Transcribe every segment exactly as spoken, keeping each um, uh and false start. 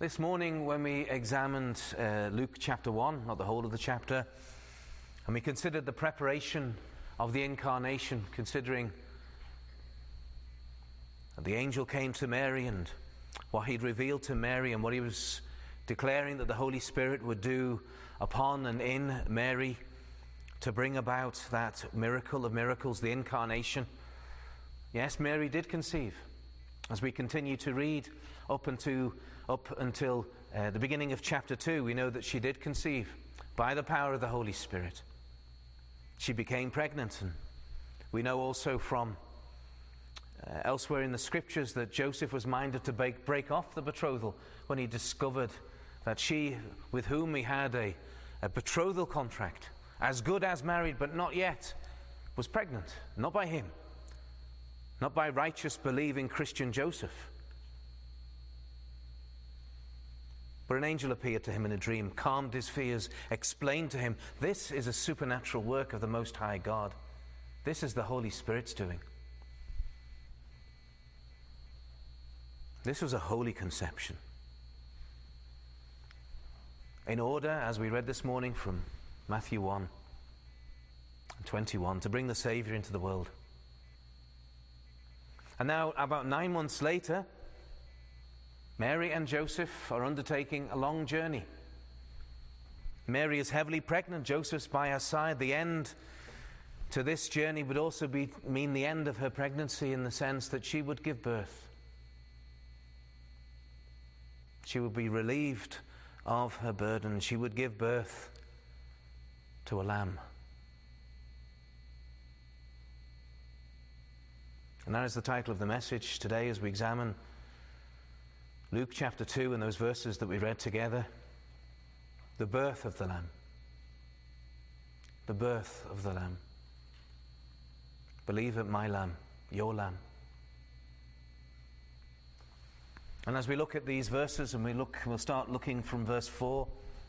This morning when we examined uh, Luke chapter one, not the whole of the chapter, and we considered the preparation of the incarnation, considering that the angel came to Mary and what he'd revealed to Mary and what he was declaring that the Holy Spirit would do upon and in Mary to bring about that miracle of miracles, the incarnation. Yes, Mary did conceive. As we continue to read up until, up until uh, the beginning of chapter two, we know that she did conceive by the power of the Holy Spirit. She became pregnant, and we know also from uh, elsewhere in the Scriptures that Joseph was minded to break, break off the betrothal when he discovered that she, with whom he had a, a betrothal contract, as good as married but not yet, was pregnant, not by him. Not by righteous, believing Christian Joseph. But an angel appeared to him in a dream, calmed his fears, explained to him, this is a supernatural work of the Most High God. This is the Holy Spirit's doing. This was a holy conception. In order, as we read this morning from Matthew one and twenty-one, to bring the Saviour into the world. And now, about nine months later, Mary and Joseph are undertaking a long journey. Mary is heavily pregnant. Joseph's by her side. The end to this journey would also be, mean the end of her pregnancy, in the sense that she would give birth. She would be relieved of her burden. She would give birth to a lamb. And that is the title of the message today as we examine Luke chapter two and those verses that we read together. The birth of the Lamb. The birth of the Lamb. Believe it, my Lamb, your Lamb. And as we look at these verses, and we look, we'll start looking from verse four.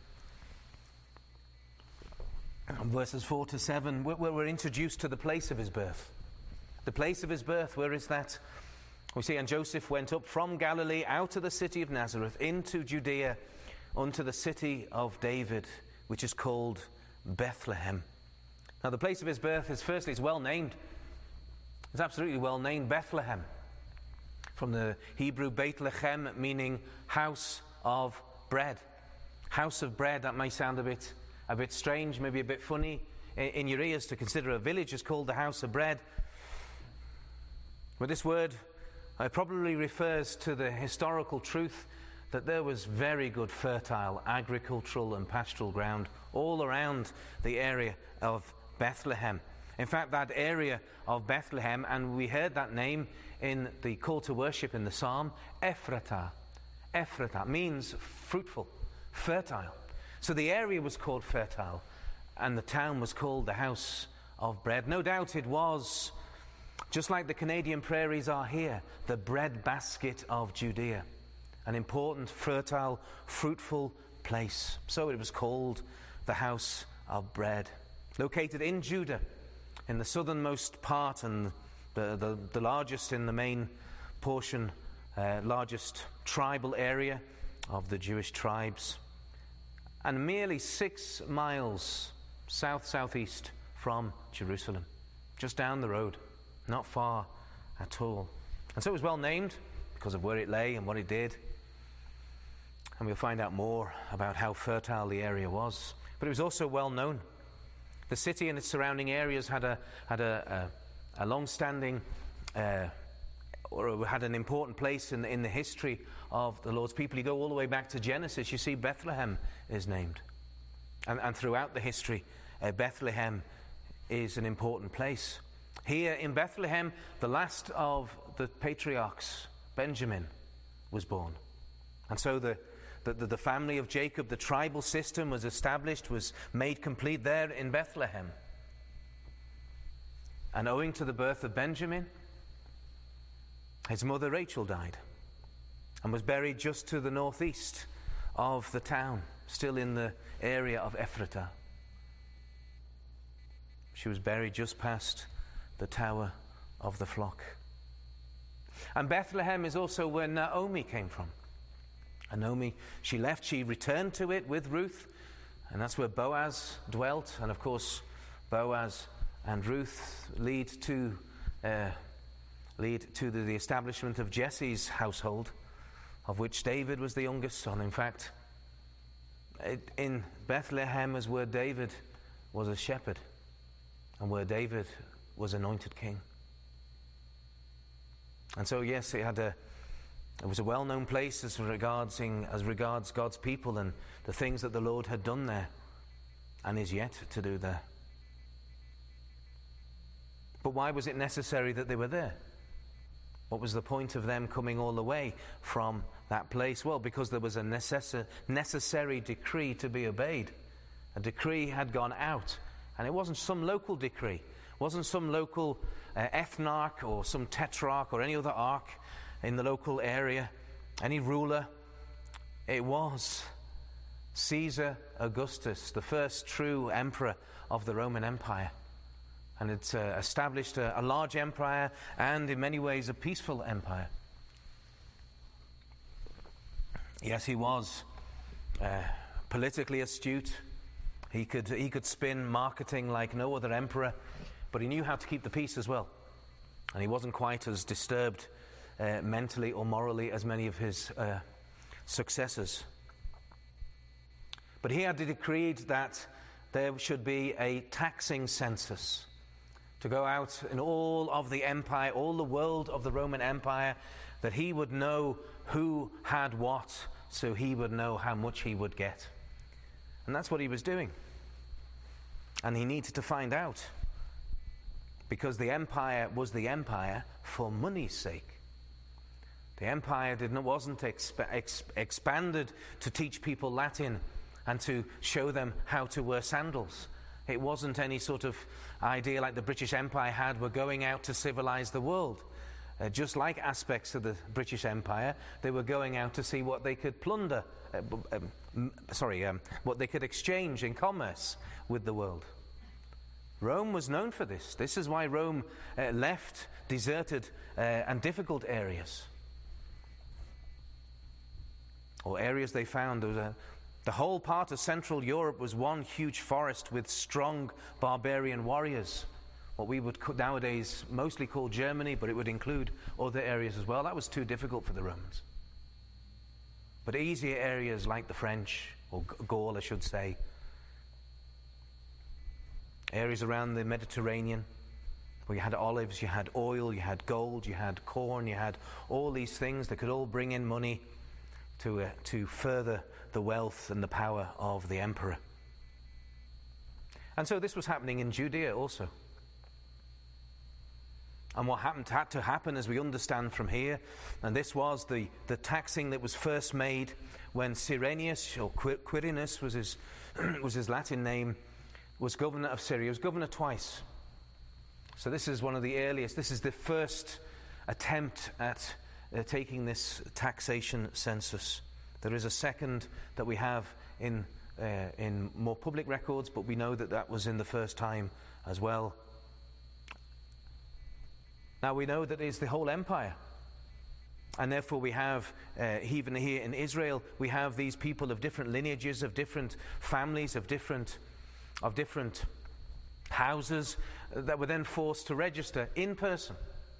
And verses four to seven, we're, we're introduced to the place of his birth. The place of his birth, where is that? We see, and Joseph went up from Galilee out of the city of Nazareth into Judea unto the city of David, which is called Bethlehem. Now the place of his birth is, firstly, it's well named. It's absolutely well named, Bethlehem. From the Hebrew Beit Lechem, meaning house of bread. House of bread, that may sound a bit, a bit strange, maybe a bit funny in, in your ears to consider a village is called the house of bread. But this word uh, probably refers to the historical truth that there was very good fertile agricultural and pastoral ground all around the area of Bethlehem. In fact, that area of Bethlehem, and we heard that name in the call to worship in the psalm, Ephratah. Ephratah means fruitful, fertile. So the area was called fertile, and the town was called the house of bread. No doubt it was, just like the Canadian prairies are here, the breadbasket of Judea. An important, fertile, fruitful place. So it was called the house of bread. Located in Judah, in the southernmost part and the, the, the largest in the main portion, uh, largest tribal area of the Jewish tribes. And merely six miles south-southeast from Jerusalem. Just down the road. Not far at all. And so it was well named because of where it lay and what it did. And we'll find out more about how fertile the area was. But it was also well known. The city and its surrounding areas had a had a, a, a long-standing uh, or had an important place in, in the history of the Lord's people. You go all the way back to Genesis, you see Bethlehem is named. And, and throughout the history, uh, Bethlehem is an important place. Here in Bethlehem, the last of the patriarchs, Benjamin, was born. And so the, the, the family of Jacob, the tribal system was established, was made complete there in Bethlehem. And owing to the birth of Benjamin, his mother Rachel died and was buried just to the northeast of the town, still in the area of Ephratah. She was buried just past the tower of the flock. And Bethlehem is also where Naomi came from. And Naomi, she left, she returned to it with Ruth, and that's where Boaz dwelt. And of course, Boaz and Ruth lead to uh, lead to the, the establishment of Jesse's household, of which David was the youngest son. In fact, it, in Bethlehem is where David was a shepherd, and where David was anointed king. And so, yes, it had a it was a well-known place as regards as regards God's people and the things that the Lord had done there, and is yet to do there. But why was it necessary that they were there? What was the point of them coming all the way from that place? Well, because there was a necess- necessary decree to be obeyed. A decree had gone out, and it wasn't some local decree. It wasn't some local uh, ethnarch or some tetrarch or any other arch in the local area, any ruler. It was Caesar Augustus, the first true emperor of the Roman Empire. And it uh, established a, a large empire, and in many ways a peaceful empire. Yes, he was uh, politically astute. He could he could spin marketing like no other emperor, but he knew how to keep the peace as well. And he wasn't quite as disturbed uh, mentally or morally as many of his uh, successors. But he had decreed that there should be a taxing census to go out in all of the empire, all the world of the Roman Empire, that he would know who had what, so he would know how much he would get. And that's what he was doing. And he needed to find out, because the empire was the empire for money's sake. The empire didn't, wasn't exp- exp- expanded to teach people Latin and to show them how to wear sandals. It wasn't any sort of idea like the British Empire had, we're going out to civilize the world. Uh, just like aspects of the British Empire, they were going out to see what they could plunder, uh, um, sorry, um, what they could exchange in commerce with the world. Rome was known for this. This is why Rome uh, left deserted uh, and difficult areas, or areas they found. There was a The whole part of Central Europe was one huge forest with strong barbarian warriors, what we would nowadays mostly call Germany, but it would include other areas as well. That was too difficult for the Romans. But easier areas like the French, or Gaul I should say, areas around the Mediterranean, where you had olives, you had oil, you had gold, you had corn, you had all these things that could all bring in money to uh, to further the wealth and the power of the emperor. And so this was happening in Judea also. And what happened had to happen, as we understand from here, and this was the, the taxing that was first made when Cyrenius, or Quirinus was his, was his Latin name, was governor of Syria. He was governor twice. So this is one of the earliest, this is the first attempt at uh, taking this taxation census. There is a second that we have in uh, in more public records, but we know that that was in the first time as well. Now we know that it is the whole empire, and therefore we have, uh, even here in Israel, we have these people of different lineages, of different families, of different of different houses uh, that were then forced to register in person.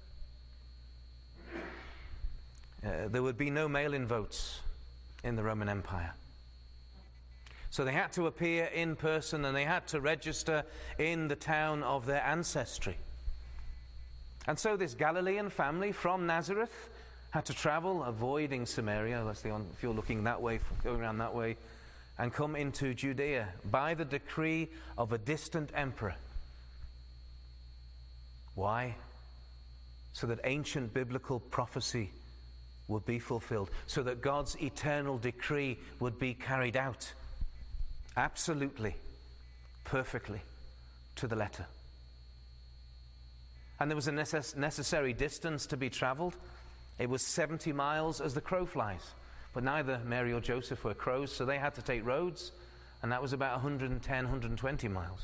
Uh, there would be no mail-in votes in the Roman Empire. So they had to appear in person, and they had to register in the town of their ancestry. And so this Galilean family from Nazareth had to travel, avoiding Samaria, that's the on, if you're looking that way, going around that way, and come into Judea by the decree of a distant emperor. Why? So that ancient biblical prophecy would be fulfilled, so that God's eternal decree would be carried out absolutely, perfectly, to the letter. And there was a necess- necessary distance to be traveled. It was seventy miles as the crow flies. But neither Mary or Joseph were crows, so they had to take roads, and that was about one hundred ten, one hundred twenty miles.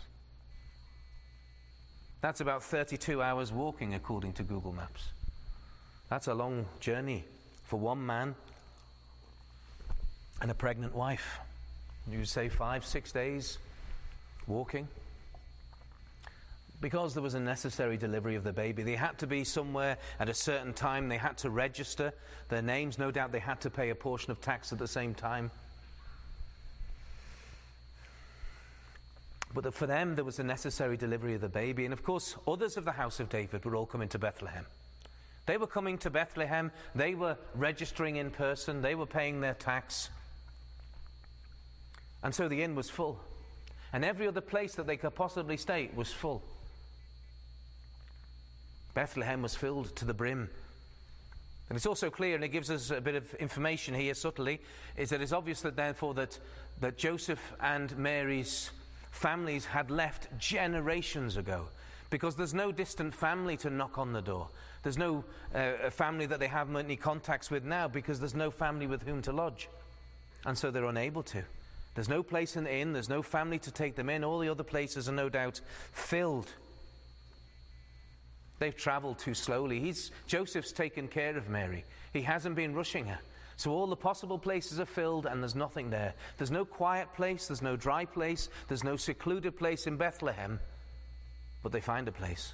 That's about thirty-two hours walking, according to Google Maps. That's a long journey for one man. and a pregnant wife. You say five, six days walking. Because there was a necessary delivery of the baby, they had to be somewhere at a certain time. They had to register their names. No doubt they had to pay a portion of tax at the same time. But for them, there was a necessary delivery of the baby. And of course, others of the house of David were all coming to Bethlehem. They were coming to Bethlehem. They were registering in person. They were paying their tax. And so the inn was full. And every other place that they could possibly stay was full. Bethlehem was filled to the brim. And it's also clear, and it gives us a bit of information here subtly, is that it's obvious that therefore that, that Joseph and Mary's families had left generations ago, because there's no distant family to knock on the door. There's no uh, family that they have any contacts with now, because there's no family with whom to lodge. And so they're unable to. There's no place in the inn, there's no family to take them in. All the other places are no doubt filled. They've traveled too slowly. He's, Joseph's taken care of Mary. He hasn't been rushing her. So all the possible places are filled and there's nothing there. There's no quiet place, there's no dry place, there's no secluded place in Bethlehem. But they find a place.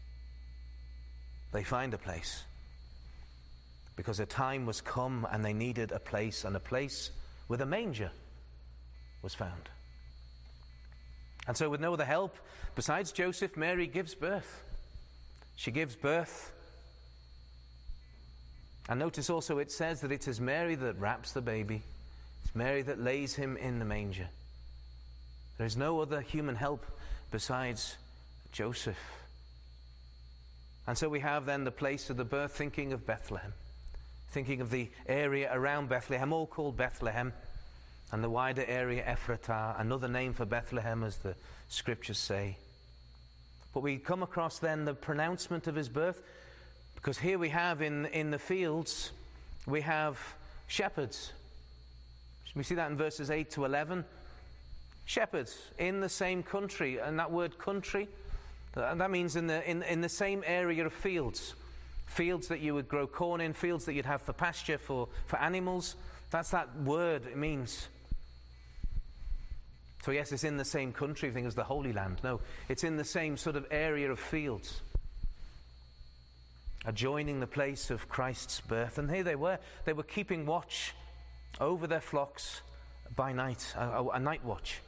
They find a place. Because a time was come and they needed a place, and a place with a manger was found. And so with no other help besides Joseph, Mary gives birth. She gives birth. And notice also it says that it is Mary that wraps the baby. It's Mary that lays him in the manger. There is no other human help besides Joseph. And so we have then the place of the birth, thinking of Bethlehem, thinking of the area around Bethlehem, all called Bethlehem, and the wider area Ephratah, another name for Bethlehem, as the scriptures say. But we come across then the pronouncement of his birth, because here we have in, in the fields, we have shepherds. We see that in verses eight to eleven. Shepherds in the same country, and that word country, and that means in the, in, in the same area of fields. Fields that you would grow corn in, fields that you'd have for pasture, for, for animals. That's that word it means. So yes, it's in the same country, you think it's the Holy Land. No, it's in the same sort of area of fields, adjoining the place of Christ's birth. And here they were. They were keeping watch over their flocks by night, a, a night watch.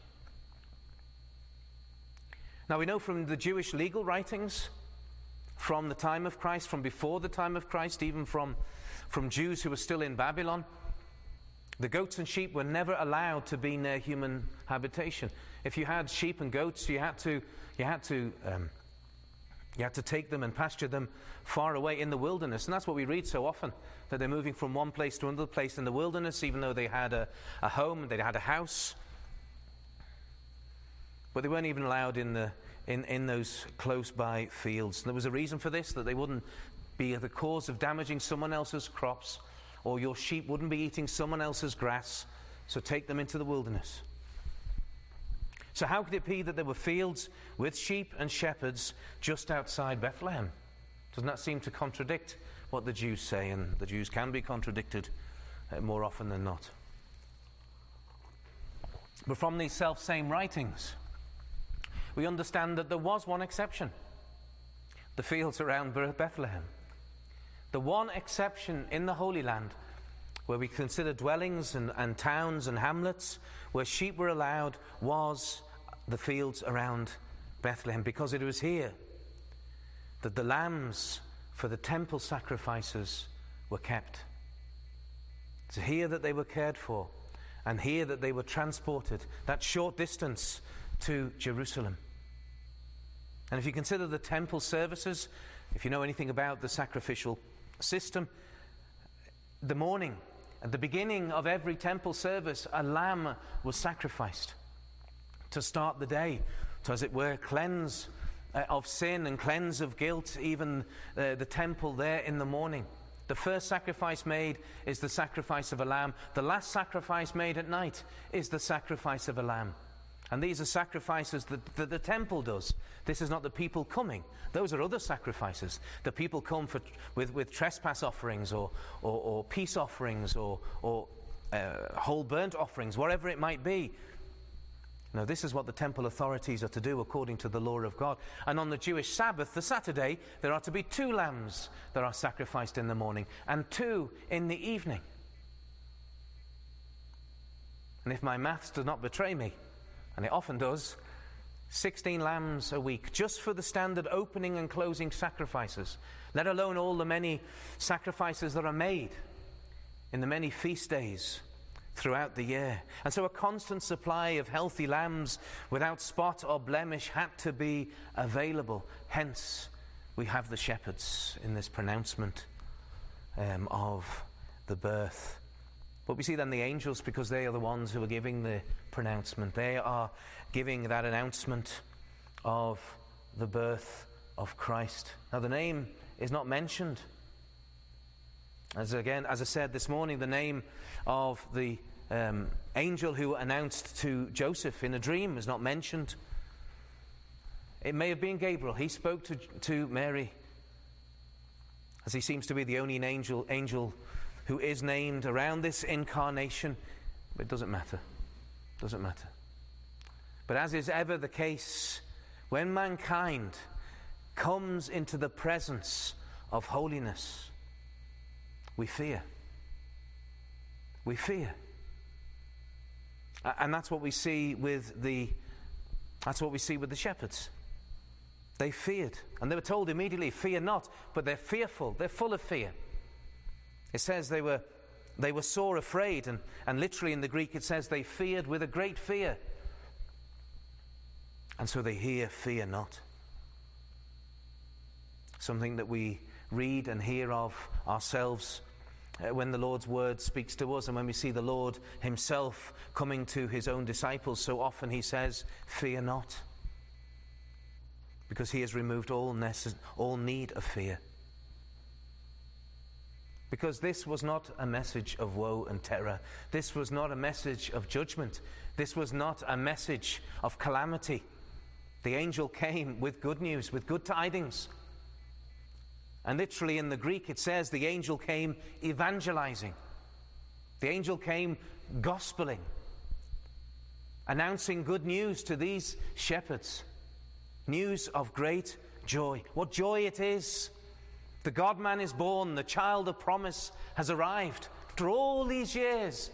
Now we know from the Jewish legal writings, from the time of Christ, from before the time of Christ, even from, from Jews who were still in Babylon, the goats and sheep were never allowed to be near human habitation. If you had sheep and goats, you had to, you had to, um, you had to take them and pasture them far away in the wilderness. And that's what we read so often, that they're moving from one place to another place in the wilderness, even though they had a, a home, they had a house. But they weren't even allowed in the in, in those close-by fields. And there was a reason for this, that they wouldn't be the cause of damaging someone else's crops, or your sheep wouldn't be eating someone else's grass, so take them into the wilderness. So how could it be that there were fields with sheep and shepherds just outside Bethlehem? Doesn't that seem to contradict what the Jews say? And the Jews can be contradicted uh, more often than not. But from these self-same writings, we understand that there was one exception: the fields around Bethlehem. The one exception in the Holy Land where we consider dwellings and, and towns and hamlets where sheep were allowed was the fields around Bethlehem, because it was here that the lambs for the temple sacrifices were kept. It's here that they were cared for, and here that they were transported that short distance to Jerusalem. And if you consider the temple services, if you know anything about the sacrificial system, the morning, at the beginning of every temple service, a lamb was sacrificed to start the day, to, as it were, cleanse uh, of sin and cleanse of guilt, even uh, the temple there in the morning. The first sacrifice made is the sacrifice of a lamb. The last sacrifice made at night is the sacrifice of a lamb. And these are sacrifices that, that the temple does. This is not the people coming. Those are other sacrifices. The people come for, with, with trespass offerings or, or, or peace offerings or, or uh, whole burnt offerings, whatever it might be. No, this is what the temple authorities are to do according to the law of God. And on the Jewish Sabbath, the Saturday, there are to be two lambs that are sacrificed in the morning and two in the evening. And if my maths does not betray me, and it often does, sixteen lambs a week, just for the standard opening and closing sacrifices, let alone all the many sacrifices that are made in the many feast days throughout the year. And so a constant supply of healthy lambs without spot or blemish had to be available. Hence, we have the shepherds in this pronouncement um, of the birth. But we see then the angels, because they are the ones who are giving the pronouncement. They are giving that announcement of the birth of Christ. Now the name is not mentioned. As again, as I said this morning, the name of the um, angel who announced to Joseph in a dream is not mentioned. It may have been Gabriel. He spoke to, to Mary, as he seems to be the only angel, angel who is named around this incarnation. But it doesn't matter. It doesn't matter. But as is ever the case, when mankind comes into the presence of holiness, we fear. We fear. And that's what we see with the that's what we see with the shepherds. They feared, and they were told immediately, fear not, but they're fearful, they're full of fear. It says they were they were sore afraid, and, and literally in the Greek it says they feared with a great fear. And so they hear, fear not. Something that we read and hear of ourselves uh, when the Lord's word speaks to us, and when we see the Lord himself coming to his own disciples, so often he says, fear not, because he has removed all necess- all need of fear. Because this was not a message of woe and terror. This was not a message of judgment. This was not a message of calamity. The angel came with good news, with good tidings. And literally in the Greek it says the angel came evangelizing. The angel came gospeling, announcing good news to these shepherds. News of great joy. What joy it is! The God-man is born, the child of promise has arrived. After all these years,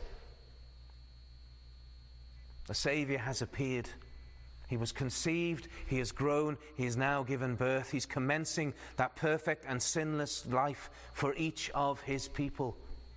the Saviour has appeared. He was conceived, he has grown, he is now given birth. He's commencing that perfect and sinless life for each of his people.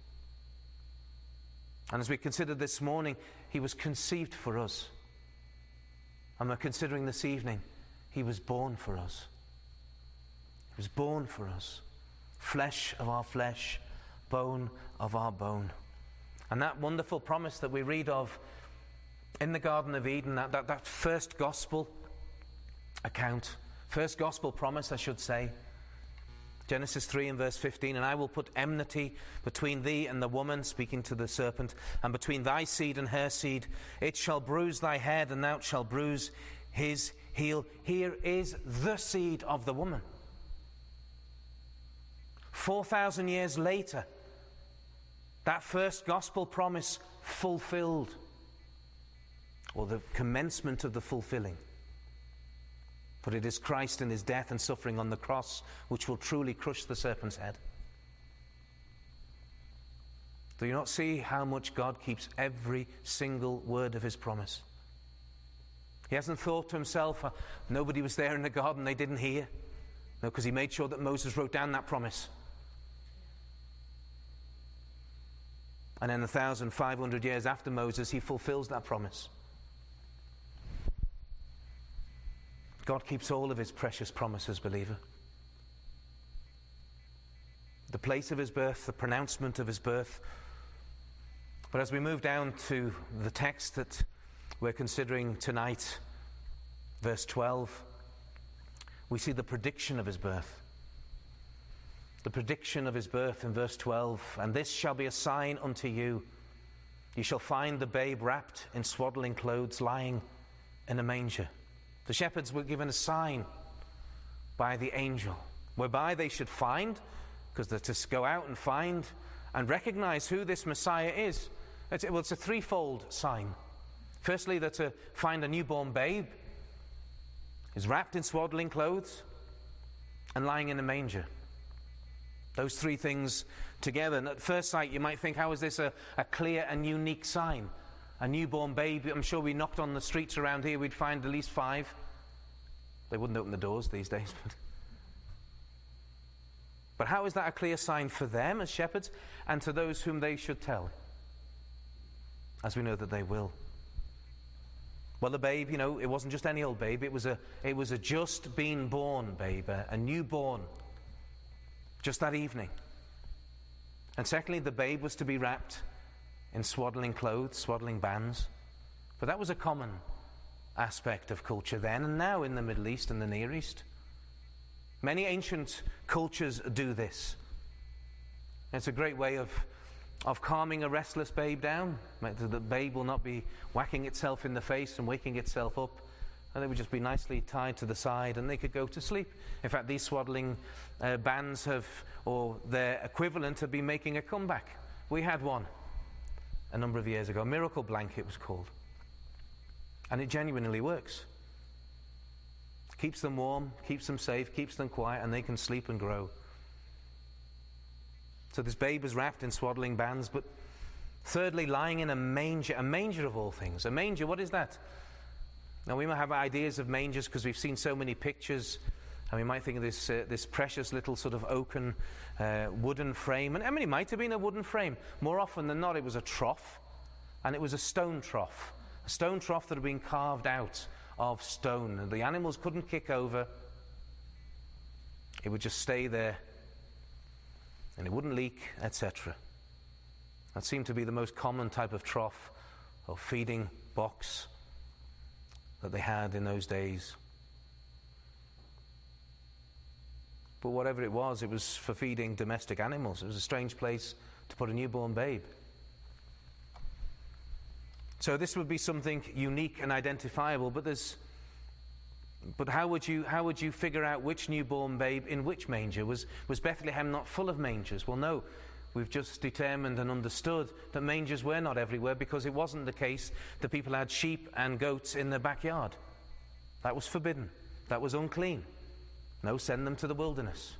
And as we considered this morning, he was conceived for us. And we're considering this evening, he was born for us. He was born for us. Flesh of our flesh, bone of our bone. And that wonderful promise that we read of in the Garden of Eden, that, that, that first gospel account, first gospel promise, I should say, Genesis three and verse fifteen, and I will put enmity between thee and the woman, speaking to the serpent, and between thy seed and her seed. It shall bruise thy head, and thou shalt bruise his heel. Here is the seed of the woman. Four thousand years later, that first gospel promise fulfilled, or the commencement of the fulfilling. For it is Christ and his death and suffering on the cross which will truly crush the serpent's head. Do you not see how much God keeps every single word of his promise? He hasn't thought to himself, oh, nobody was there in the garden, they didn't hear. No, because he made sure that Moses wrote down that promise. And then a thousand five hundred years after Moses, he fulfills that promise. God keeps all of his precious promises, believer. The place of his birth, the pronouncement of his birth. But as we move down to the text that we're considering tonight, verse twelve, we see the prediction of his birth. The prediction of his birth in verse twelve. And this shall be a sign unto you. You shall find the babe wrapped in swaddling clothes, lying in a manger. The shepherds were given a sign by the angel, whereby they should find, because they're to go out and find and recognize who this Messiah is. It's, well, it's a threefold sign. Firstly, they're to find a newborn babe, is wrapped in swaddling clothes and lying in a manger. Those three things together. And at first sight, you might think, how is this a, a clear and unique sign? A newborn baby. I'm sure we knocked on the streets around here, we'd find at least five. They wouldn't open the doors these days. But, but how is that a clear sign for them as shepherds and to those whom they should tell? As we know that they will. Well, the babe, you know, it wasn't just any old babe. It was a, it was a just been born babe, a, a newborn, just that evening. And secondly, the babe was to be wrapped in swaddling clothes, swaddling bands. But that was a common aspect of culture then and now in the Middle East and the Near East. Many ancient cultures do this. It's a great way of of calming a restless babe down. The babe will not be whacking itself in the face and waking itself up, and they would just be nicely tied to the side and they could go to sleep. In fact, these swaddling uh, bands have, or their equivalent, have been making a comeback. We had one a number of years ago. Miracle Blanket was called, and it genuinely works. Keeps them warm, keeps them safe, keeps them quiet, and they can sleep and grow. So this babe was wrapped in swaddling bands, but thirdly, lying in a manger, a manger of all things. A manger, what is that? Now, we might have ideas of mangers because we've seen so many pictures, and we might think of this uh, this precious little sort of oaken uh, wooden frame. And I mean, it might have been a wooden frame. More often than not, it was a trough, and it was a stone trough. A stone trough that had been carved out of stone. And the animals couldn't kick over. It would just stay there, and it wouldn't leak, et cetera. That seemed to be the most common type of trough or feeding box that they had in those days. But whatever it was, it was for feeding domestic animals. It was a strange place to put a newborn babe. So this would be something unique and identifiable, but there's But how would you how would you figure out which newborn babe in which manger? Was was Bethlehem not full of mangers? Well, no. We've just determined and understood that mangers were not everywhere, because it wasn't the case that people had sheep and goats in their backyard. That was forbidden. That was unclean. No, send them to the wilderness.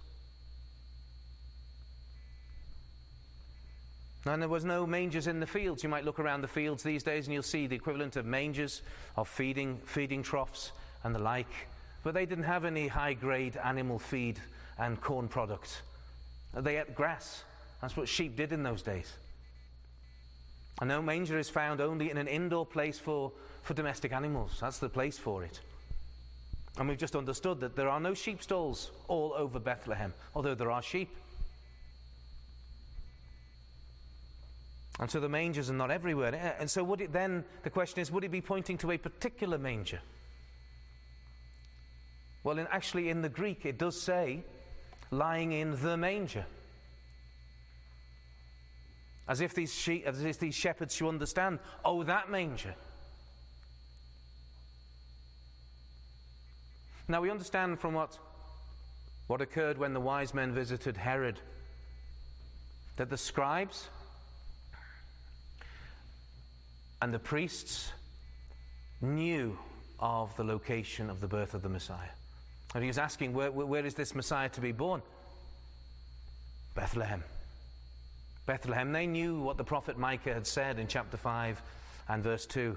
And there was no mangers in the fields. You might look around the fields these days and you'll see the equivalent of mangers, of feeding feeding troughs and the like, but they didn't have any high-grade animal feed and corn products. They ate grass. That's what sheep did in those days. And no manger is found only in an indoor place for, for domestic animals. That's the place for it. And we've just understood that there are no sheep stalls all over Bethlehem, although there are sheep. And so the mangers are not everywhere. And so would it then, the question is, would it be pointing to a particular manger? Well, in, actually in the Greek it does say, lying in the manger. As if these sheep, as if these shepherds should understand, oh, that manger. Now we understand from what, what occurred when the wise men visited Herod, that the scribes and the priests knew of the location of the birth of the Messiah. And he was asking, where, where is this Messiah to be born? Bethlehem. Bethlehem. They knew what the prophet Micah had said in chapter five and verse two.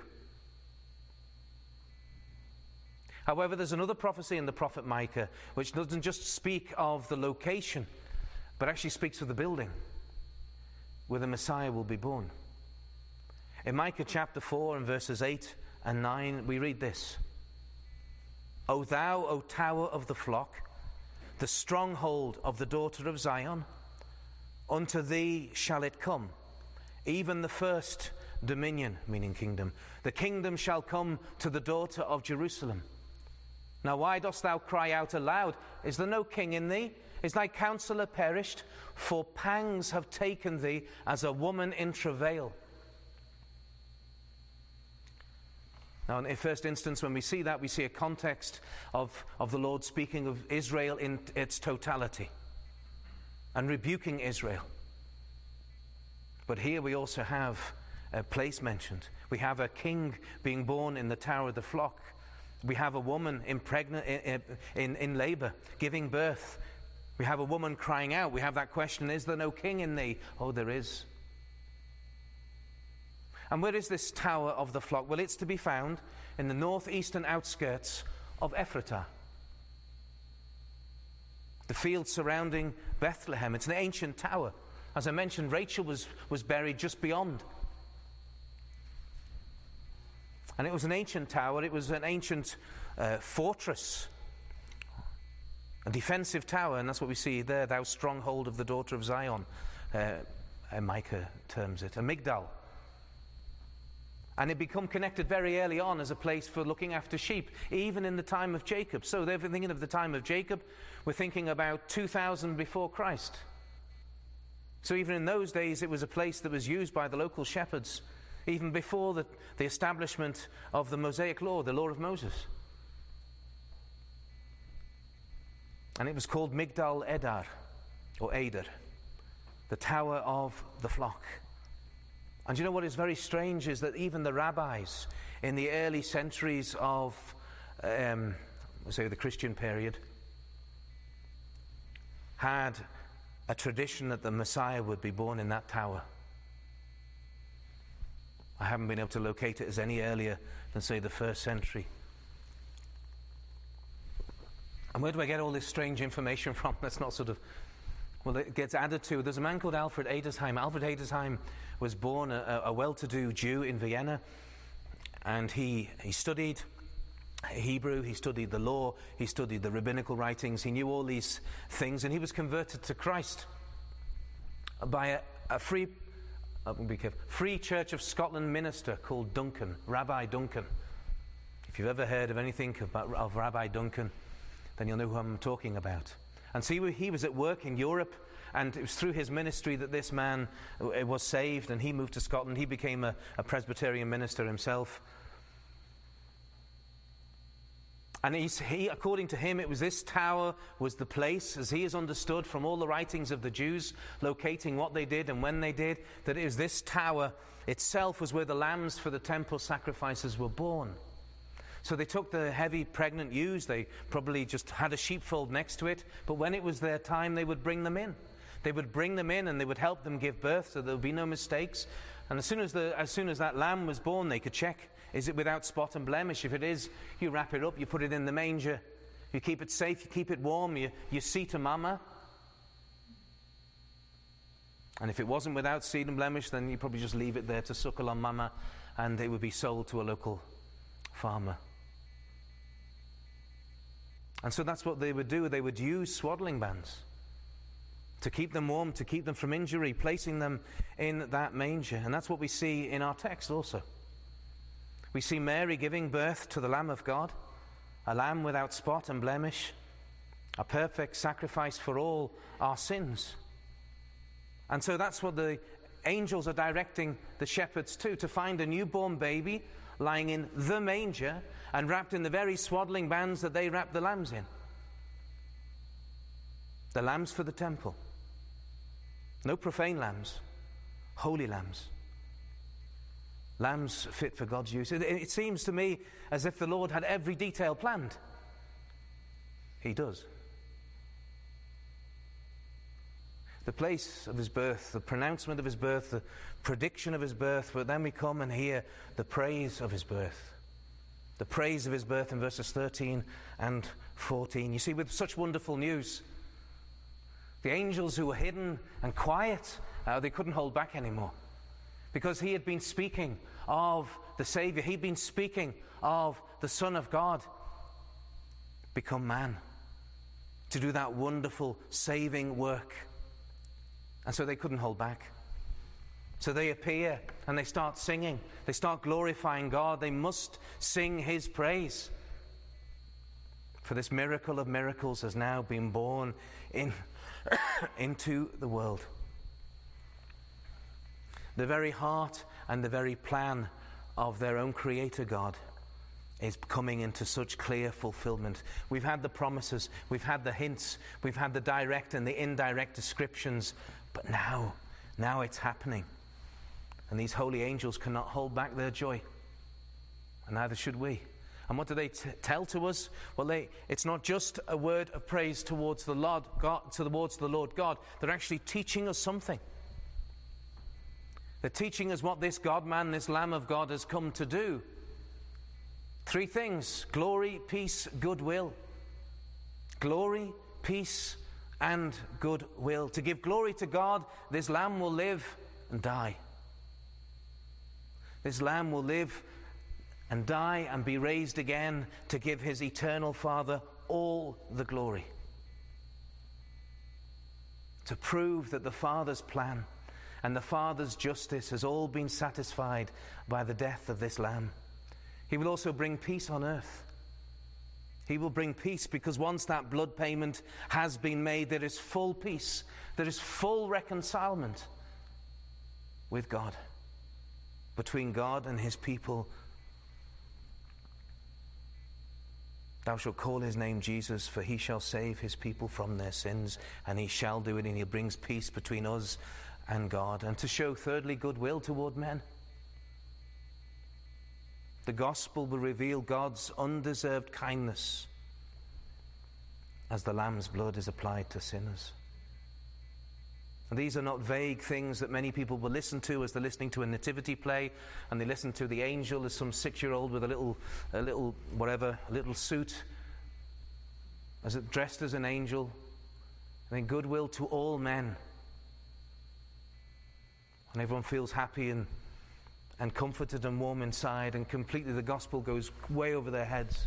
However, there's another prophecy in the prophet Micah which doesn't just speak of the location, but actually speaks of the building where the Messiah will be born. In Micah chapter four and verses eight and nine, we read this. O thou, O tower of the flock, the stronghold of the daughter of Zion, unto thee shall it come, even the first dominion, meaning kingdom. The kingdom shall come to the daughter of Jerusalem. Now why dost thou cry out aloud? Is there no king in thee? Is thy counselor perished? For pangs have taken thee as a woman in travail. Now, in the first instance, when we see that, we see a context of, of the Lord speaking of Israel in its totality and rebuking Israel. But here we also have uh, place mentioned. We have a king being born in the tower of the flock. We have a woman impregnant in, in, in labor, giving birth. We have a woman crying out. We have that question, is there no king in thee? Oh, there is. And where is this tower of the flock? Well, it's to be found in the northeastern outskirts of Ephratah, the field surrounding Bethlehem. It's an ancient tower. As I mentioned, Rachel was, was buried just beyond. And it was an ancient tower. It was an ancient uh, fortress, a defensive tower, and that's what we see there, thou stronghold of the daughter of Zion, uh, uh, Micah terms it, a Migdal. And it became connected very early on as a place for looking after sheep, even in the time of Jacob. So they're thinking of the time of Jacob. We're thinking about two thousand before Christ. So even in those days, it was a place that was used by the local shepherds, even before the, the establishment of the Mosaic law, the law of Moses. And it was called Migdal Edar, or Eder, the tower of the flock. And you know what is very strange is that even the rabbis in the early centuries of, um, say, the Christian period, had a tradition that the Messiah would be born in that tower. I haven't been able to locate it as any earlier than, say, the first century. And where do I get all this strange information from? That's not sort of, well, it gets added to. There's a man called Alfred Adelsheim. Alfred Adelsheim was born a, a well-to-do Jew in Vienna, and he, he studied Hebrew, he studied the law, he studied the rabbinical writings, he knew all these things, and he was converted to Christ by a, a free, uh, be careful, Free Church of Scotland minister called Duncan, Rabbi Duncan. If you've ever heard of anything about, of Rabbi Duncan, then you'll know who I'm talking about. And see, he was at work in Europe, and it was through his ministry that this man was saved, and he moved to Scotland. He became a, a Presbyterian minister himself. And he's, he, according to him, it was this tower was the place, as he has understood from all the writings of the Jews, locating what they did and when they did, that it was this tower itself was where the lambs for the temple sacrifices were born. So they took the heavy pregnant ewes, they probably just had a sheepfold next to it, but when it was their time, they would bring them in. They would bring them in and they would help them give birth so there would be no mistakes. And as soon as, the, as soon as that lamb was born, they could check, is it without spot and blemish? If it is, you wrap it up, you put it in the manger, you keep it safe, you keep it warm, you, you see to mama. And if it wasn't without seed and blemish, then you probably just leave it there to suckle on mama, and it would be sold to a local farmer. And so that's what they would do. They would use swaddling bands to keep them warm, to keep them from injury, placing them in that manger. And that's what we see in our text also. We see Mary giving birth to the Lamb of God, a lamb without spot and blemish, a perfect sacrifice for all our sins. And so that's what the angels are directing the shepherds to, to find a newborn baby lying in the manger and wrapped in the very swaddling bands that they wrapped the lambs in. The lambs for the temple. No profane lambs, holy lambs. Lambs fit for God's use. It, it seems to me as if the Lord had every detail planned. He does. The place of his birth, the pronouncement of his birth, the prediction of his birth, but then we come and hear the praise of his birth. The praise of his birth in verses thirteen and fourteen. You see, with such wonderful news, the angels who were hidden and quiet, uh, they couldn't hold back anymore. Because he had been speaking of the Savior. He'd been speaking of the Son of God become man to do that wonderful saving work. And so they couldn't hold back. So they appear and they start singing. They start glorifying God. They must sing his praise. For this miracle of miracles has now been born in, into the world. The very heart and the very plan of their own Creator God is coming into such clear fulfillment. We've had the promises, we've had the hints, we've had the direct and the indirect descriptions, but now, now it's happening. And these holy angels cannot hold back their joy. And neither should we. And what do they t- tell to us? Well, they, it's not just a word of praise towards the Lord God, towards the Lord God. They're actually teaching us something. They're teaching us what this God-man, this Lamb of God, has come to do. Three things: glory, peace, goodwill. Glory, peace, and goodwill. To give glory to God, this Lamb will live and die. This Lamb will live and die and be raised again to give his eternal Father all the glory. To prove that the Father's plan and the Father's justice has all been satisfied by the death of this Lamb. He will also bring peace on earth. He will bring peace because once that blood payment has been made, there is full peace. There is full reconcilement with God, between God and his people. Thou shalt call his name Jesus, for he shall save his people from their sins, and he shall do it, and he brings peace between us and God. And to show, thirdly, goodwill toward men. The gospel will reveal God's undeserved kindness as the Lamb's blood is applied to sinners. And these are not vague things that many people will listen to as they're listening to a nativity play, and they listen to the angel as some six-year-old with a little, a little whatever, a little suit, as it dressed as an angel, and then goodwill to all men. And everyone feels happy and, and comforted and warm inside, and completely the gospel goes way over their heads.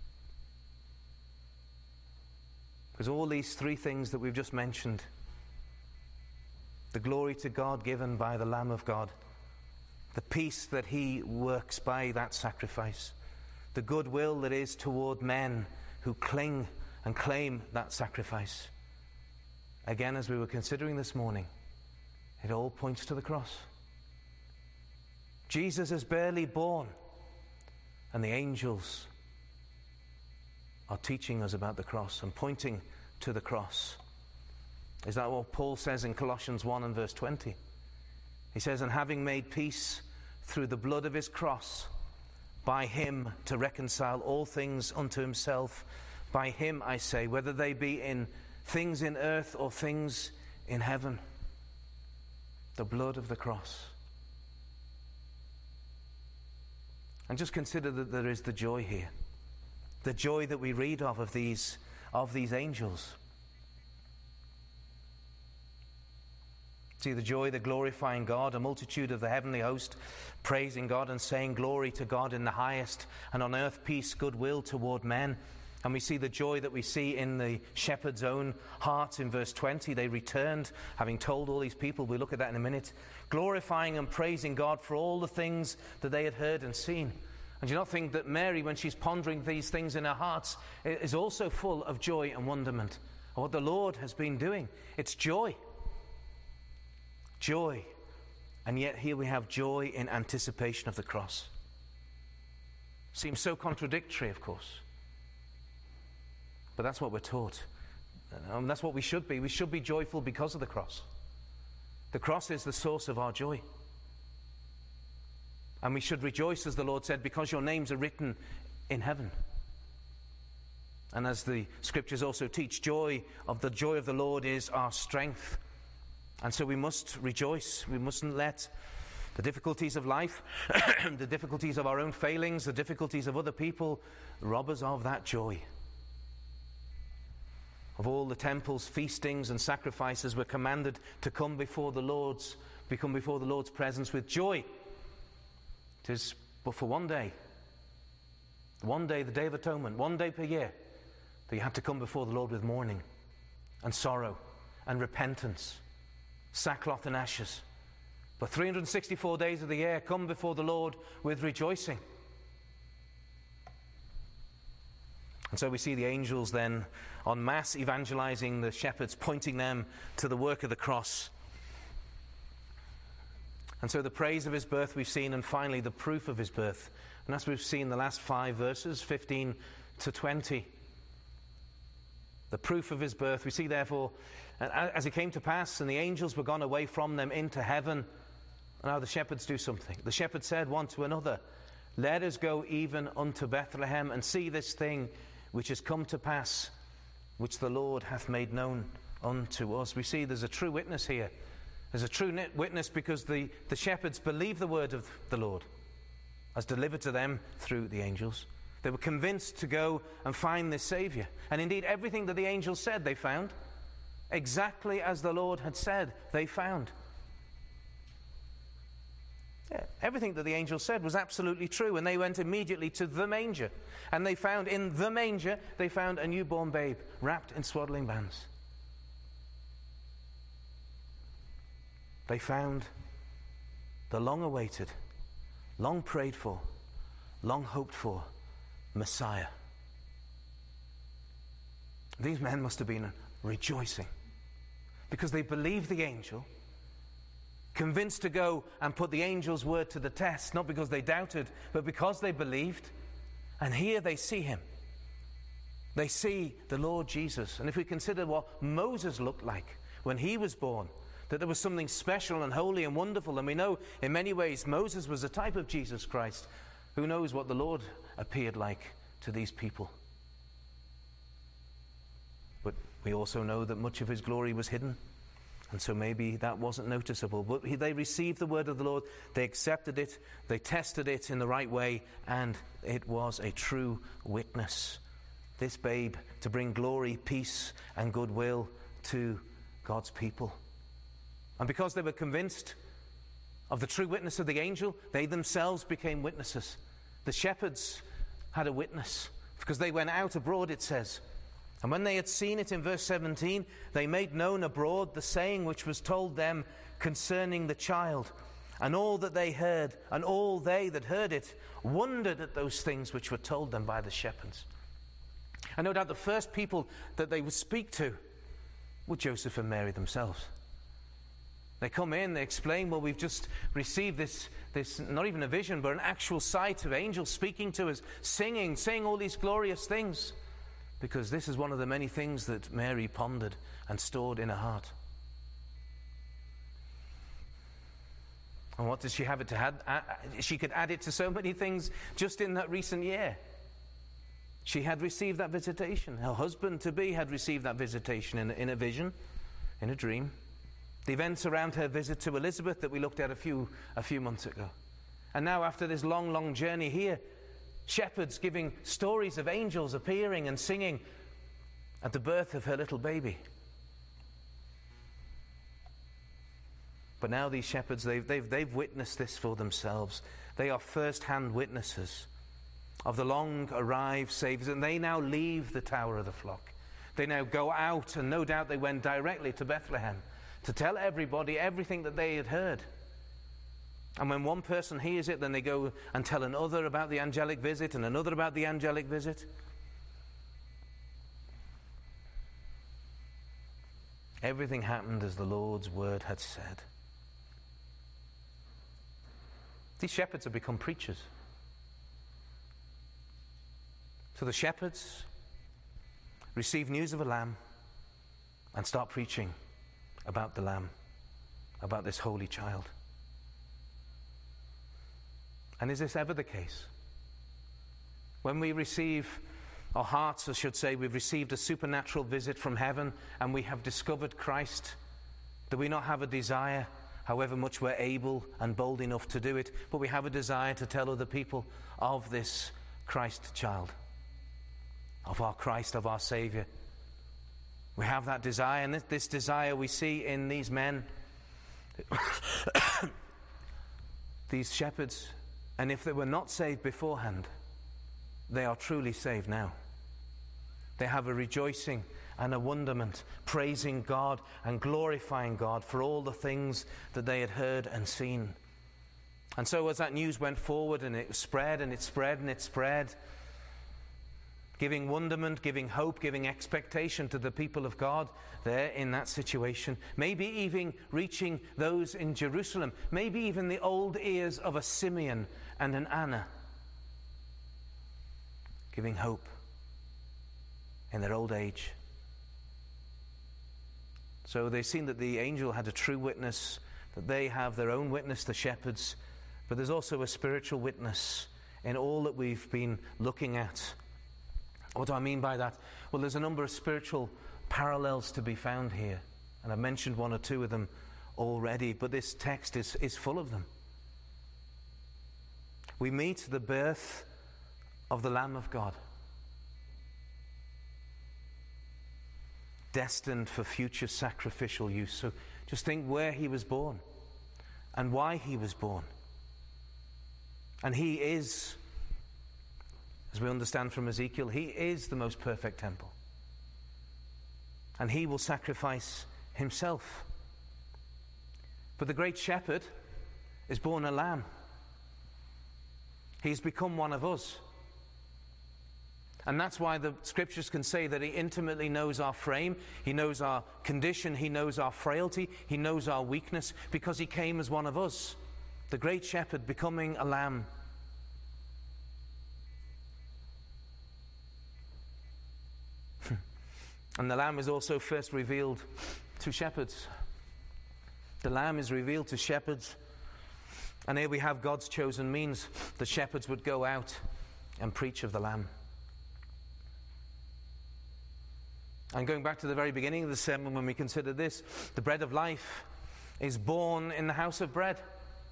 Because all these three things that we've just mentioned, the glory to God given by the Lamb of God, the peace that he works by that sacrifice, the goodwill that is toward men who cling and claim that sacrifice. Again, as we were considering this morning, it all points to the cross. Jesus is barely born, and the angels are teaching us about the cross and pointing to the cross. Is that what Paul says in Colossians one and verse twenty? He says, and having made peace through the blood of his cross, by him to reconcile all things unto himself. By him, I say, whether they be in things in earth or things in heaven. The blood of the cross. And just consider that there is the joy here. The joy that we read of of these, of these angels. See the joy, the glorifying God, a multitude of the heavenly host praising God and saying glory to God in the highest, and on earth peace, goodwill toward men. And we see the joy that we see in the shepherd's own hearts in verse twenty. They returned, having told all these people, we'll look at that in a minute, glorifying and praising God for all the things that they had heard and seen. And do you not think that Mary, when she's pondering these things in her hearts, is also full of joy and wonderment of what the Lord has been doing? It's joy. Joy. And yet here we have joy in anticipation of the cross. Seems so contradictory, of course. But that's what we're taught. And that's what we should be. We should be joyful because of the cross. The cross is the source of our joy. And we should rejoice, as the Lord said, because your names are written in heaven. And as the scriptures also teach, joy of the joy of the Lord is our strength. And so we must rejoice. We mustn't let the difficulties of life, the difficulties of our own failings, the difficulties of other people rob us of that joy. Of all the temples, feastings and sacrifices, we're commanded to come before the Lord's, become before the Lord's presence with joy. It is but for one day, one day, the Day of Atonement, one day per year, that you have to come before the Lord with mourning and sorrow and repentance, sackcloth and ashes. But three hundred sixty-four days of the year, come before the Lord with rejoicing. And so we see the angels then en masse evangelizing the shepherds, pointing them to the work of the cross. And so the praise of his birth we've seen, and finally the proof of his birth. And as we've seen the last five verses, fifteen to twenty. The proof of his birth. We see therefore, as it came to pass, and the angels were gone away from them into heaven, Now the shepherds do something. The shepherds said one to another, "Let us go even unto Bethlehem, and see this thing which has come to pass, which the Lord hath made known unto us." We see there's a true witness here. There's a true witness because the, the shepherds believed the word of the Lord as delivered to them through the angels. They were convinced to go and find this Saviour. And indeed, everything that the angels said, they found. Exactly as the Lord had said, they found. Yeah, everything that the angel said was absolutely true, and they went immediately to the manger, and they found in the manger, they found a newborn babe wrapped in swaddling bands. They found the long-awaited, long-prayed for, long-hoped for Messiah. These men must have been rejoicing because they believed the angel, convinced to go and put the angel's word to the test, not because they doubted, but because they believed. And here they see him. They see the Lord Jesus. And if we consider what Moses looked like when he was born, that there was something special and holy and wonderful, and we know in many ways Moses was a type of Jesus Christ. Who knows what the Lord appeared like to these people? But we also know that much of his glory was hidden. And so maybe that wasn't noticeable. But they received the word of the Lord, they accepted it, they tested it in the right way, and it was a true witness. This babe to bring glory, peace, and goodwill to God's people. And because they were convinced of the true witness of the angel, they themselves became witnesses. The shepherds had a witness because they went out abroad, it says. And when they had seen it in verse seventeen, they made known abroad the saying which was told them concerning the child. And all that they heard, and all they that heard it, wondered at those things which were told them by the shepherds. And no doubt the first people that they would speak to were Joseph and Mary themselves. They come in, they explain, well, we've just received this, this not even a vision, but an actual sight of angels speaking to us, singing, saying all these glorious things. Because this is one of the many things that Mary pondered and stored in her heart. And what does she have it to add? She could add it to so many things just in that recent year. She had received that visitation. Her husband-to-be had received that visitation in, in a vision, in a dream. The events around her visit to Elizabeth that we looked at a few, a few months ago. And now after this long, long journey here, shepherds giving stories of angels appearing and singing at the birth of her little baby. But now these shepherds, they've, they've, they've witnessed this for themselves. They are first-hand witnesses of the long-arrived Saviour, and they now leave the tower of the flock. They now go out, and no doubt they went directly to Bethlehem to tell everybody everything that they had heard. And when one person hears it, then they go and tell another about the angelic visit and another about the angelic visit. Everything happened as the Lord's word had said. These shepherds have become preachers. So the shepherds receive news of a lamb and start preaching about the lamb, about this holy child. And is this ever the case? When we receive, our hearts, I should say, we've received a supernatural visit from heaven and we have discovered Christ, do we not have a desire, however much we're able and bold enough to do it, but we have a desire to tell other people of this Christ child, of our Christ, of our Saviour? We have that desire, and this, this desire we see in these men, these shepherds. And if they were not saved beforehand, they are truly saved now. They have a rejoicing and a wonderment, praising God and glorifying God for all the things that they had heard and seen. And so as that news went forward and it spread and it spread and it spread, giving wonderment, giving hope, giving expectation to the people of God there in that situation. Maybe even reaching those in Jerusalem. Maybe even the old ears of a Simeon and an Anna. Giving hope in their old age. So they've seen that the angel had a true witness that they have their own witness, the shepherds, but there's also a spiritual witness in all that we've been looking at. What do I mean by that? Well, there's a number of spiritual parallels to be found here, and I've mentioned one or two of them already, but this text is, is full of them. We meet the birth of the Lamb of God, destined for future sacrificial use. So just think where he was born and why he was born. And he is, as we understand from Ezekiel, he is the most perfect temple. And he will sacrifice himself. But the great shepherd is born a lamb. He's become one of us. And that's why the scriptures can say that he intimately knows our frame, he knows our condition, he knows our frailty, he knows our weakness, because he came as one of us. The great shepherd becoming a lamb. And the lamb is also first revealed to shepherds. The lamb is revealed to shepherds. And here we have God's chosen means. The shepherds would go out and preach of the lamb. And going back to the very beginning of the sermon, when we consider this, the bread of life is born in the house of bread.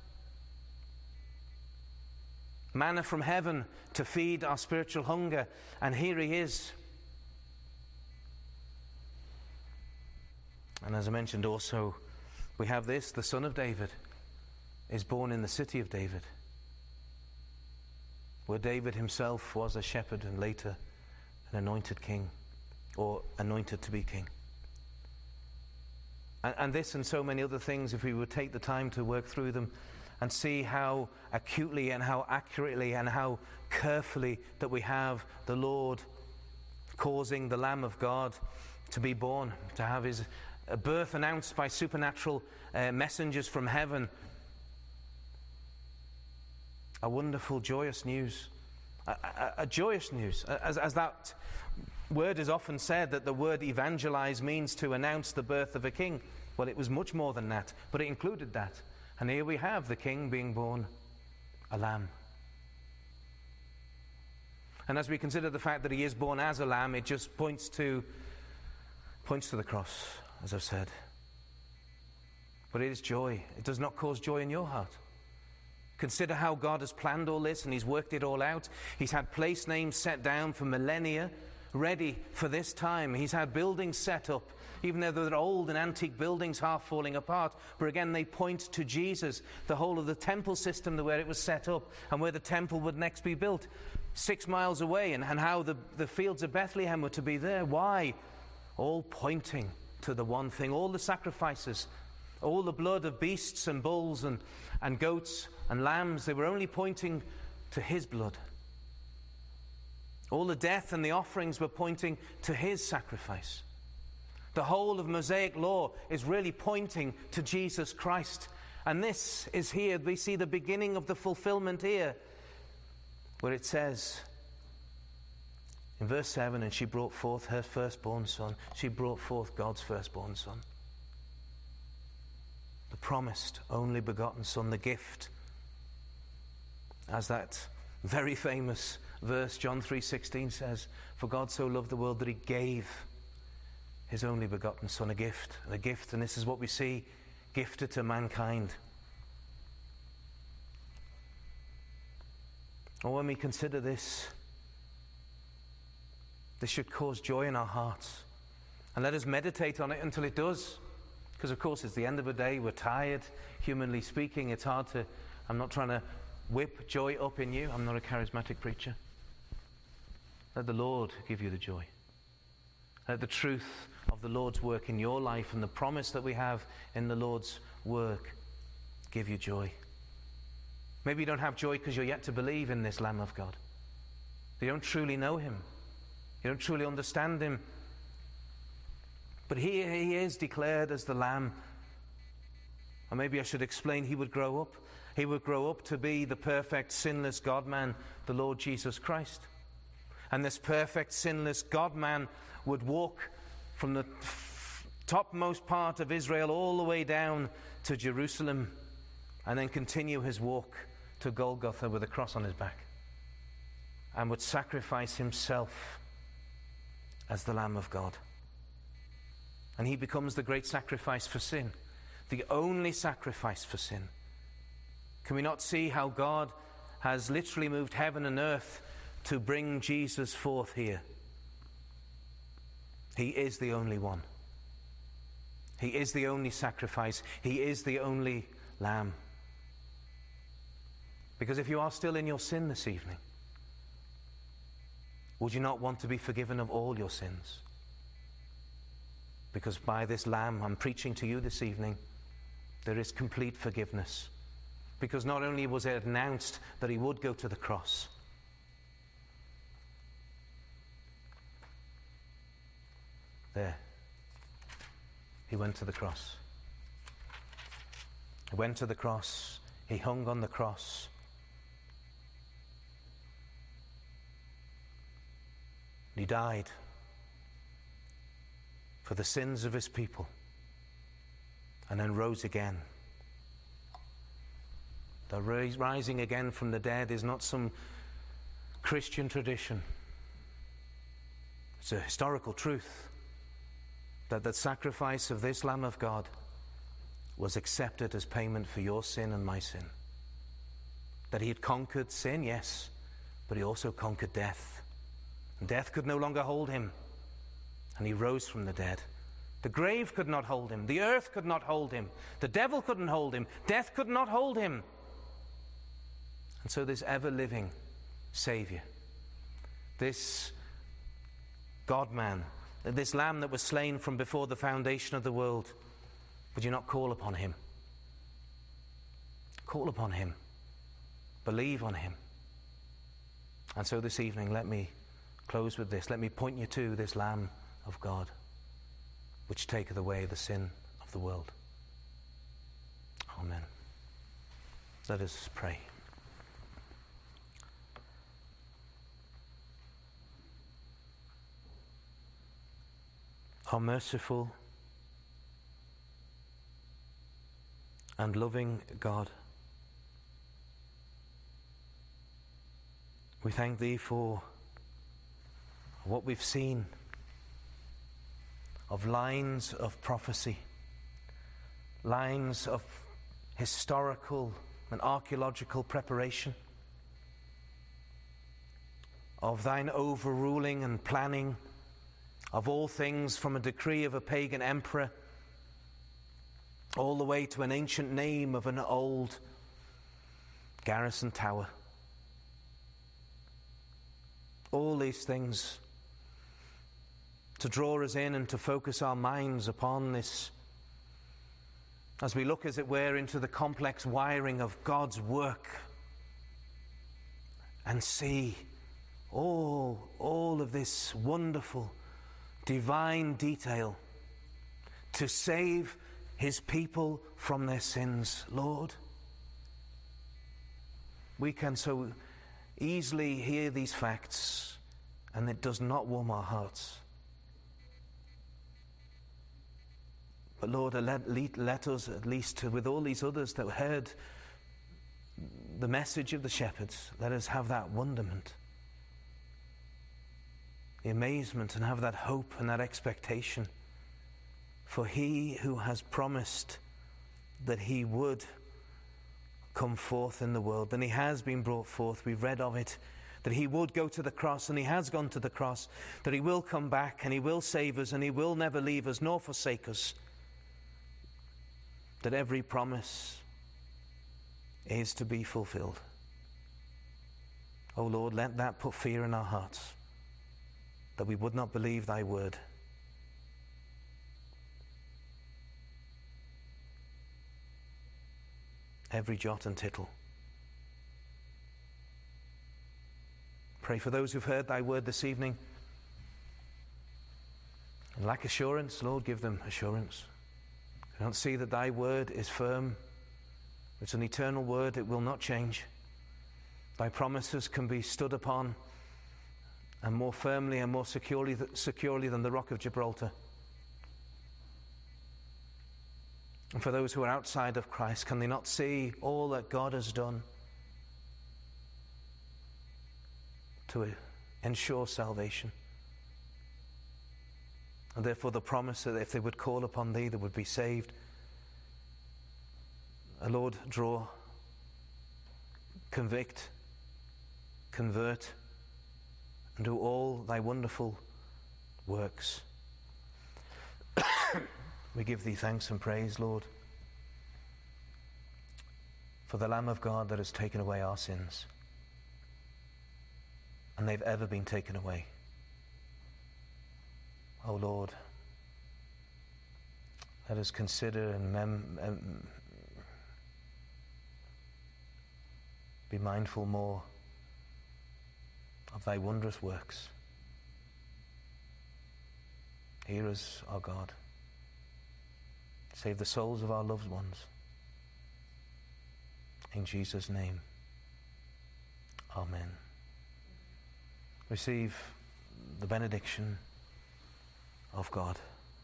Manna from heaven to feed our spiritual hunger. And here he is. And as I mentioned also, we have this, the Son of David is born in the city of David, where David himself was a shepherd and later an anointed king, or anointed to be king. And, and this and so many other things, if we would take the time to work through them and see how acutely and how accurately and how carefully that we have the Lord causing the Lamb of God to be born, to have his birth announced by supernatural uh, messengers from heaven. A wonderful, joyous news. A, a, a joyous news. As, as that word is often said, that the word evangelize means to announce the birth of a king. Well, it was much more than that, but it included that. And here we have the king being born, a lamb. And as we consider the fact that he is born as a lamb, it just points to points to the cross, as I've said. But it is joy. It does not cause joy in your heart. Consider how God has planned all this and he's worked it all out. He's had place names set down for millennia, ready for this time. He's had buildings set up, even though they're old and antique buildings half falling apart. But again, they point to Jesus, the whole of the temple system, where it was set up and where the temple would next be built, six miles away, and, and how the, the fields of Bethlehem were to be there. Why? All pointing to the one thing. All the sacrifices, all the blood of beasts and bulls and, and goats and lambs, they were only pointing to his blood. All the death and the offerings were pointing to his sacrifice. The whole of Mosaic law is really pointing to Jesus Christ. And this is here, we see the beginning of the fulfillment here, where it says in verse seven, and she brought forth her firstborn son. She brought forth God's firstborn son. The promised, only begotten son, the gift. As that very famous verse, John three sixteen says, for God so loved the world that he gave his only begotten son, a gift. A gift, and this is what we see, gifted to mankind. And when we consider this, this should cause joy in our hearts. And let us meditate on it until it does. Because of course it's the end of the day, we're tired, humanly speaking. It's hard to, I'm not trying to whip joy up in you. I'm not a charismatic preacher. Let the Lord give you the joy. Let the truth of the Lord's work in your life and the promise that we have in the Lord's work give you joy. Maybe you don't have joy because you're yet to believe in this Lamb of God. You don't truly know him. You don't truly understand him. But here he is declared as the Lamb. Or maybe I should explain, he would grow up. He would grow up to be the perfect, sinless God-man, the Lord Jesus Christ. And this perfect, sinless God-man would walk from the topmost part of Israel all the way down to Jerusalem, and then continue his walk to Golgotha with a cross on his back, and would sacrifice himself as the Lamb of God. And he becomes the great sacrifice for sin, the only sacrifice for sin. Can we not see how God has literally moved heaven and earth to bring Jesus forth here? He is the only one. He is the only sacrifice. He is the only Lamb. Because if you are still in your sin this evening, would you not want to be forgiven of all your sins? Because by this Lamb I'm preaching to you this evening, there is complete forgiveness. Because not only was it announced that he would go to the cross, there, he went to the cross. He went to the cross. He hung on the cross. He died for the sins of his people, and then rose again. The rising again from the dead is not some Christian tradition. It's a historical truth that the sacrifice of this Lamb of God was accepted as payment for your sin and my sin. That he had conquered sin, yes, but he also conquered death. And death could no longer hold him, and he rose from the dead. The grave could not hold him. The earth could not hold him. The devil couldn't hold him. Death could not hold him. And so this ever-living Savior, this God-man, this Lamb that was slain from before the foundation of the world, would you not call upon him? Call upon him. Believe on him. And so this evening, let me close with this. Let me point you to this Lamb of God, which taketh away the sin of the world. Amen. Let us pray. Our merciful and loving God, we thank thee for what we've seen of lines of prophecy, lines of historical and archaeological preparation, of thine overruling and planning of all things, from a decree of a pagan emperor all the way to an ancient name of an old garrison tower. All these things to draw us in and to focus our minds upon this, as we look, as it were, into the complex wiring of God's work and see all, all of this wonderful divine detail to save his people from their sins. Lord, we can so easily hear these facts and it does not warm our hearts. But Lord, let, let us at least, with all these others that heard the message of the shepherds, let us have that wonderment, the amazement, and have that hope and that expectation. For he who has promised that he would come forth in the world, and he has been brought forth, we've read of it, that he would go to the cross, and he has gone to the cross, that he will come back, and he will save us, and he will never leave us nor forsake us, that every promise is to be fulfilled. Oh Lord, let that put fear in our hearts, that we would not believe thy word. Every jot and tittle. Pray for those who've heard thy word this evening and lack assurance. Lord, give them assurance. They don't see that thy word is firm. It's an eternal word. It will not change. Thy promises can be stood upon, and more firmly and more securely, securely than the rock of Gibraltar. And for those who are outside of Christ, can they not see all that God has done to ensure salvation? And therefore the promise that if they would call upon thee, they would be saved. O Lord, draw, convict, convert, and do all thy wonderful works. We give thee thanks and praise, Lord, for the Lamb of God that has taken away our sins. And they've ever been taken away. O Lord, let us consider and mem- um, be mindful more of thy wondrous works. Hear us, our God. Save the souls of our loved ones. In Jesus' name, amen. Receive the benediction of God.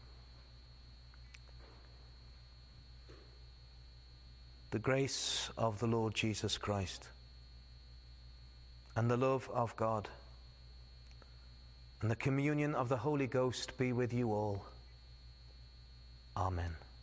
The grace of the Lord Jesus Christ and the love of God and the communion of the Holy Ghost be with you all. Amen.